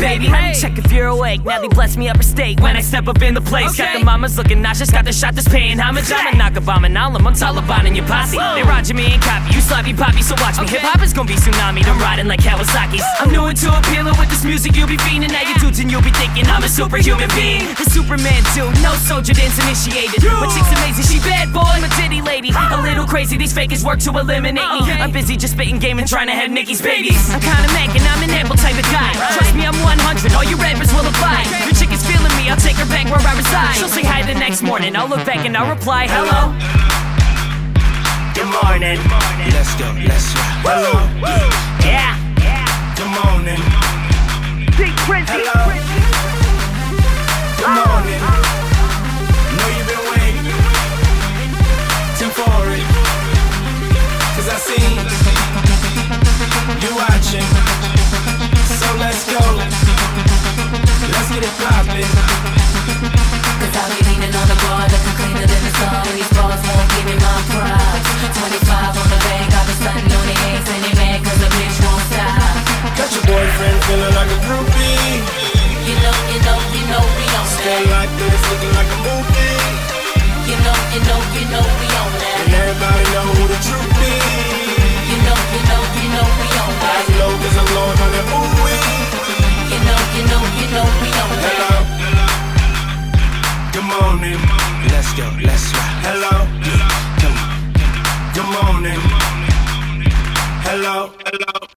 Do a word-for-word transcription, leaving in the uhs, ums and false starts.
baby. Hey. Check if you're awake. Now they bless me upper state when I step up in the place. Okay. Got the mamas looking nauseous, got the shot that's paying homage. I'm a knock a bomb and all I'm on Taliban and your posse. Whoa. They roger me and copy, you sloppy poppy, so watch me. Okay. Hip hop is gonna be tsunami, I'm riding like Kawasaki's. I'm new into appealing with this music, you'll be fiending. Now you dudes and you'll be thinking I'm a superhuman being. The Superman too, no soldier dance initiated. My chick's amazing, she bad boy, I'm a titty lady. A little crazy, these fakers work to eliminate me. Okay. I'm busy just spitting game and trying to have Nicki's babies. I'm kinda macking, I'm an apple type of guy. Trust me, I'm one hundred, all you rappers will abide. Your chick is feeling me, I'll take her back where I reside. She'll say hi the next morning, I'll look back and I'll reply, hello. Good morning. Let's go, let's go. Hello. Yeah. Good morning. Big Prizzy. Hello. Good morning. Know you've been waiting. Time for it. Cause I see you watching. So let's go. Let's get it poppin'. Cause I'll be leaning on the bar, looking cleaner than the sun. These bars won't give me my props. Twenty-five on the bank, I've been stunting on the eggs. And they mad cause the bitch won't stop. Got your boyfriend feeling like a groupie. You know, you know, you know we on Stay that. like this, looking like a movie. You know, you know, you know